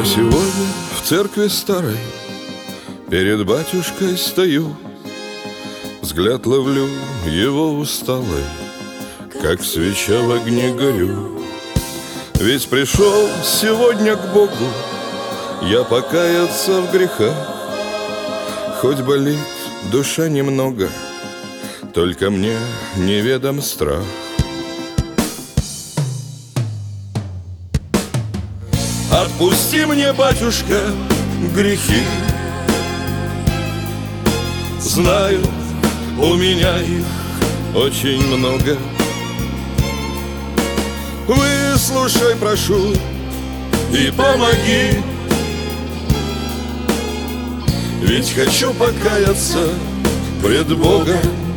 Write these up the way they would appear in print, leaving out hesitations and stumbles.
Я сегодня в церкви старой перед батюшкой стою, взгляд ловлю его усталый, как свеча в огне горю. Ведь пришел сегодня к Богу я покаяться в грехах. Хоть болит душа немного, только мне неведом страх. Отпусти мне, батюшка, грехи. Знаю, у меня их очень много. Выслушай, прошу, и помоги. Ведь хочу покаяться пред Богом,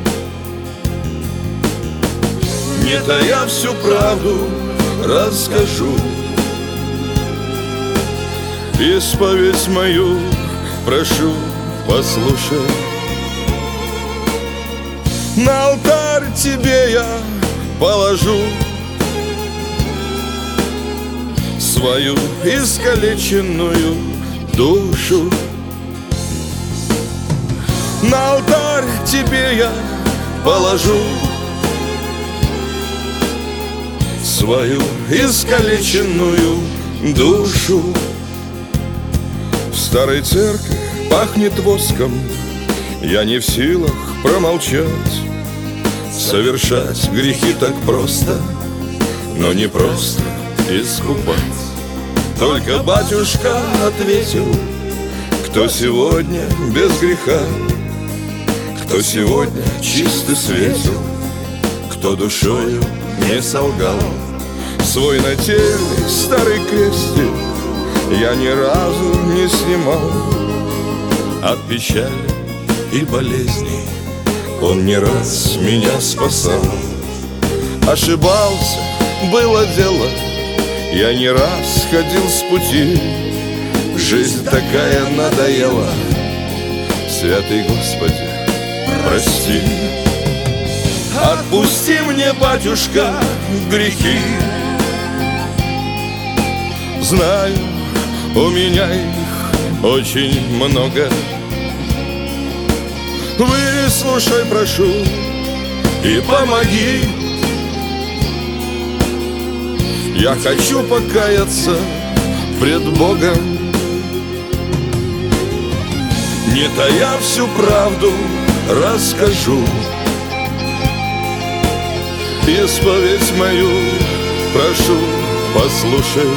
не тая всю правду расскажу. Исповедь мою, прошу, послушай. На алтарь тебе я положу свою искалеченную душу. На алтарь тебе я положу свою искалеченную душу. В старой церкви пахнет воском, я не в силах промолчать. Совершать грехи так просто, но не просто искупать. Только батюшка ответил: кто сегодня без греха, кто сегодня чист и светел, кто душою не солгал. Свой нательный старый крестик я ни разу не снимал. От печали и болезней он не раз меня спасал. Ошибался, было дело, я не раз ходил с пути. Жизнь такая надоела, святый Господи, прости. Отпусти мне, батюшка, грехи. Знаю, у меня их очень много. Выслушай, прошу, и помоги. Я хочу покаяться пред Богом, не тая всю правду расскажу. Исповедь мою, прошу, послушай.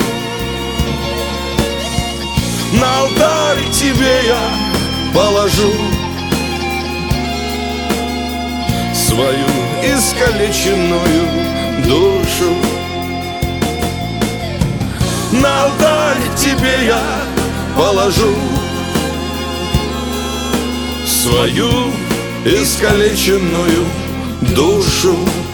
На алтарь тебе я положу свою искалеченную душу. На алтарь тебе я положу свою искалеченную душу.